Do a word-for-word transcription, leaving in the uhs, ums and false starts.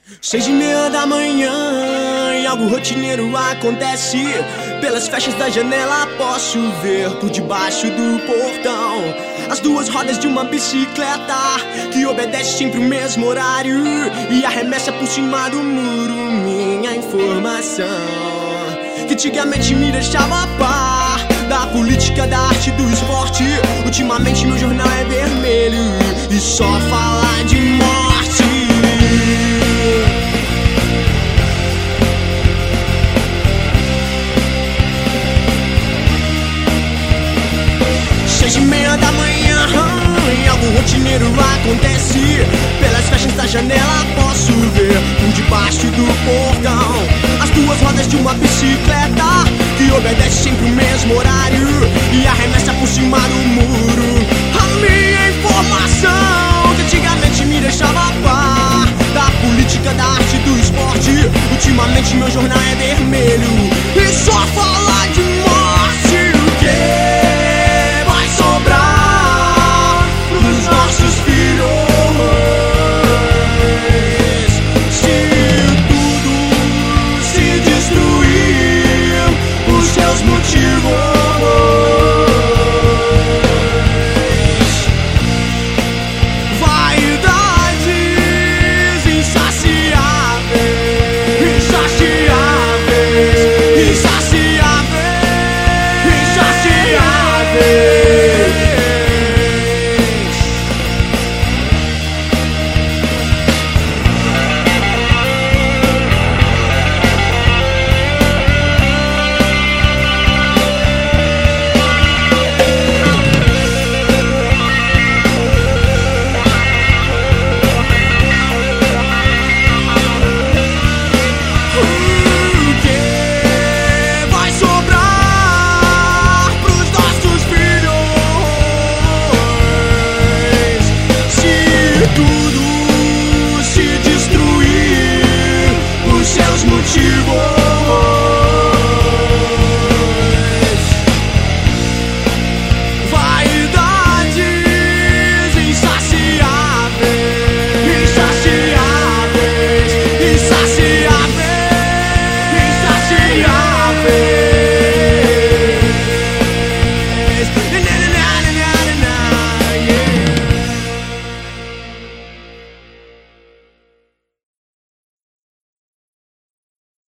Seis e meia da manhã e algo rotineiro acontece. Pelas fechas da janela posso ver por debaixo do portão as duas rodas de uma bicicleta que obedece sempre o mesmo horário e arremessa por cima do muro minha informação, que antigamente me deixava a par da política, da arte, do esporte. Ultimamente meu jornal é vermelho e só fala de morte. Seis e meia da manhã e algo rotineiro acontece. Pelas fechas da janela posso ver por debaixo do portão as duas rodas de uma bicicleta que obedece sempre o mesmo horário e arremessa por cima do muro a minha informação, que antigamente me deixava a paz